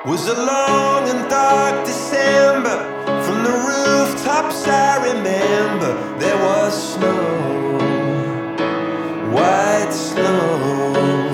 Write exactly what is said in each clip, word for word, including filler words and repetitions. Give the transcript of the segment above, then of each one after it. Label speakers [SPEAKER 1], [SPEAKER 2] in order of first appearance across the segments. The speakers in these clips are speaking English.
[SPEAKER 1] Was a long and dark December. From the rooftops I remember there was snow, white snow.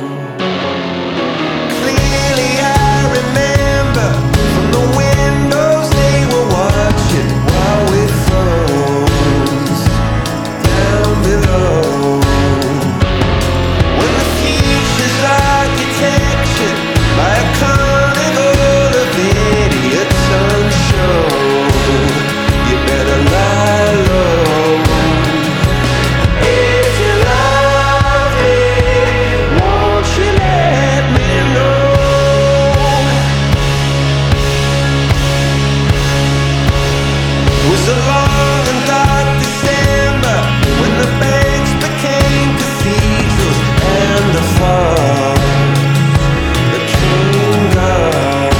[SPEAKER 1] Clearly I remember from the windows they were watching while we froze down below. When the future's architecture by a carnival of idiots unshown, you better lie low. If you love me, won't you let me know? It was a long and dark December when the banks became cathedrals and the fog became gone.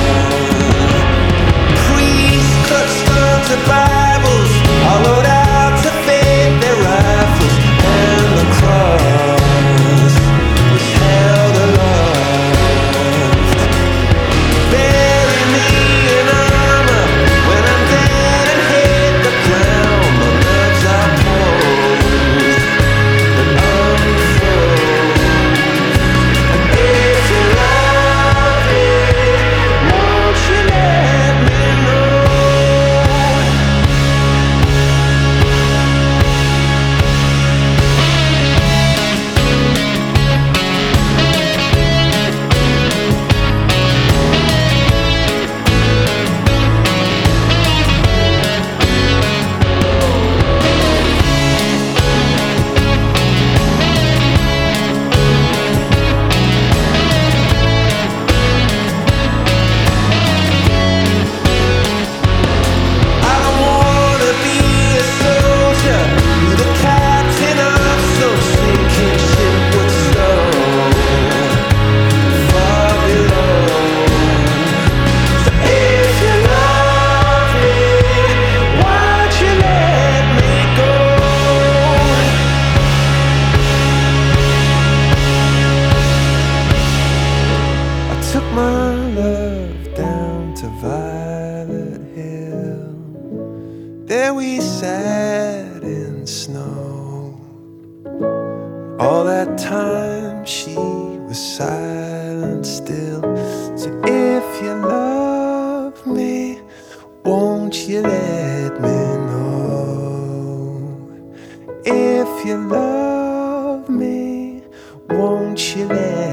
[SPEAKER 1] Priests clutched onto Bibles, hollowed out to fit their rifles, and the cross was held aloft. Bury me in armor when I'm dead and hit the ground. My nerves are posed and unfroze. And if you love me, won't you let me know? I don't wanna be a soldier, be the captain of some sinking ship with snow far below. So if you love me, why'd you let me go? I took my love down to Violet Hill. There we sat in snow. All that time she was silent still. So if you love me, won't you let me know? If you love me, won't you let